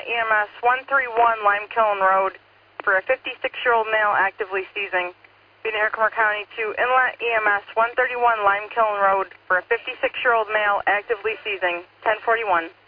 EMS 131 Lime Kiln Road for a 56-year-old male actively seizing. Be to Herkimer County to Inlet EMS 131 Lime Kiln Road for a 56-year-old male actively seizing. 1041.